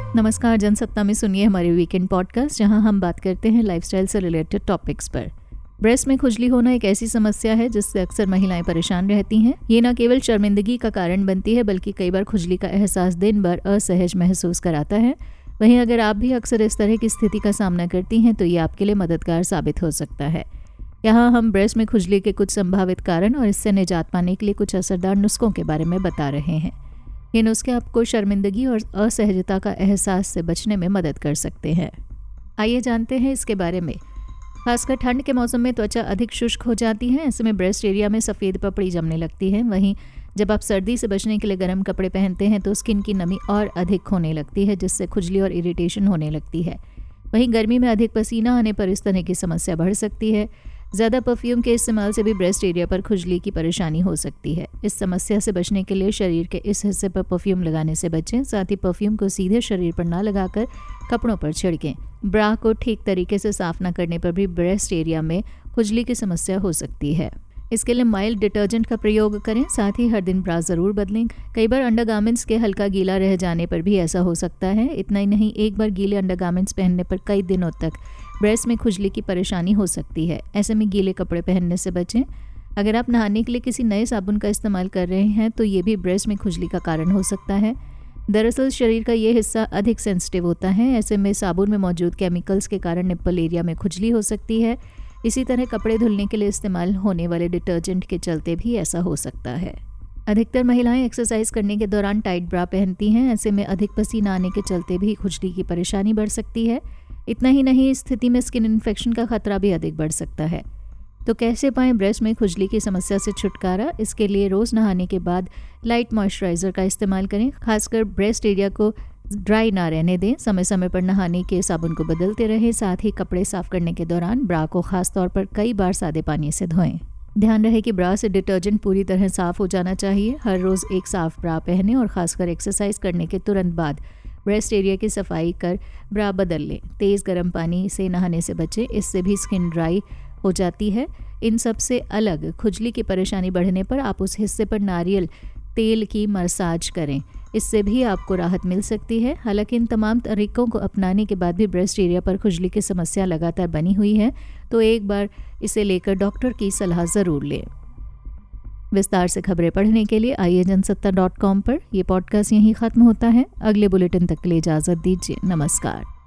नमस्कार, जनसत्ता में सुनिए हमारे वीकेंड पॉडकास्ट, जहां हम बात करते हैं लाइफस्टाइल से रिलेटेड टॉपिक्स पर। ब्रेस्ट में खुजली होना एक ऐसी समस्या है जिससे अक्सर महिलाएं परेशान रहती हैं। ये न केवल शर्मिंदगी का कारण बनती है बल्कि कई बार खुजली का एहसास दिन भर असहज महसूस कराता है। वहीं अगर आप भी अक्सर इस तरह की स्थिति का सामना करती हैं तो ये आपके लिए मददगार साबित हो सकता है। यहाँ हम ब्रेस्ट में खुजली के कुछ संभावित कारण और इससे निजात पाने के लिए कुछ असरदार नुस्खों के बारे में बता रहे हैं। ये नुस्खे आपको शर्मिंदगी और असहजता का एहसास से बचने में मदद कर सकते हैं। आइए जानते हैं इसके बारे में। खासकर ठंड के मौसम में त्वचा अधिक शुष्क हो जाती है। ऐसे में ब्रेस्ट एरिया में सफ़ेद पपड़ी जमने लगती है। वहीं जब आप सर्दी से बचने के लिए गर्म कपड़े पहनते हैं तो स्किन की नमी और अधिक होने लगती है, जिससे खुजली और इरिटेशन होने लगती है। वहीं गर्मी में अधिक पसीना आने पर इस तरह की समस्या बढ़ सकती है। ज़्यादा परफ्यूम के इस्तेमाल से भी ब्रेस्ट एरिया पर खुजली की परेशानी हो सकती है। इस समस्या से बचने के लिए शरीर के इस हिस्से पर परफ्यूम लगाने से बचें। साथ ही परफ्यूम को सीधे शरीर पर ना लगाकर कपड़ों पर छिड़कें। ब्रा को ठीक तरीके से साफ न करने पर भी ब्रेस्ट एरिया में खुजली की समस्या हो सकती है। इसके लिए माइल्ड डिटर्जेंट का प्रयोग करें। साथ ही हर दिन ब्रा ज़रूर बदलें। कई बार अंडरगारमेंट्स के हल्का गीला रह जाने पर भी ऐसा हो सकता है। इतना ही नहीं, एक बार गीले अंडरगारमेंट्स पहनने पर कई दिनों तक ब्रेस्ट में खुजली की परेशानी हो सकती है। ऐसे में गीले कपड़े पहनने से बचें। अगर आप नहाने के लिए किसी नए साबुन का इस्तेमाल कर रहे हैं तो ये भी ब्रेस्ट में खुजली का कारण हो सकता है। दरअसल शरीर का ये हिस्सा अधिक सेंसिटिव होता है। ऐसे में साबुन में मौजूद केमिकल्स के कारण निप्पल एरिया में खुजली हो सकती है। इसी तरह कपड़े धुलने के लिए इस्तेमाल होने वाले डिटर्जेंट के चलते भी ऐसा हो सकता है। अधिकतर महिलाएं एक्सरसाइज करने के दौरान टाइट ब्रा पहनती हैं। ऐसे में अधिक पसीना आने के चलते भी खुजली की परेशानी बढ़ सकती है। इतना ही नहीं, इस स्थिति में स्किन इन्फेक्शन का खतरा भी अधिक बढ़ सकता है। तो कैसे पाएं ब्रेस्ट में खुजली की समस्या से छुटकारा? इसके लिए रोज़ नहाने के बाद लाइट मॉइस्चराइज़र का इस्तेमाल करें। खासकर ब्रेस्ट एरिया को ड्राई ना रहने दें। समय समय पर नहाने के साबुन को बदलते रहें। साथ ही कपड़े साफ करने के दौरान ब्रा को खास तौर पर कई बार सादे पानी से धोएं। ध्यान रहे कि ब्रा से डिटर्जेंट पूरी तरह साफ हो जाना चाहिए। हर रोज़ एक साफ ब्रा पहनें और खासकर एक्सरसाइज करने के तुरंत बाद ब्रेस्ट एरिया की सफाई कर ब्रा बदल लें। तेज़ गर्म पानी से नहाने से बचें, इससे भी स्किन ड्राई हो जाती है। इन सब से अलग खुजली की परेशानी बढ़ने पर आप उस हिस्से पर नारियल तेल की मसाज करें। इससे भी आपको राहत मिल सकती है। हालांकि इन तमाम तरीकों को अपनाने के बाद भी ब्रेस्ट एरिया पर खुजली की समस्या लगातार बनी हुई है तो एक बार इसे लेकर डॉक्टर की सलाह ज़रूर लें। विस्तार से खबरें पढ़ने के लिए आइए जनसत्ता.com पर। यह पॉडकास्ट यहीं ख़त्म होता है। अगले बुलेटिन तक के लिए इजाज़त दीजिए। नमस्कार।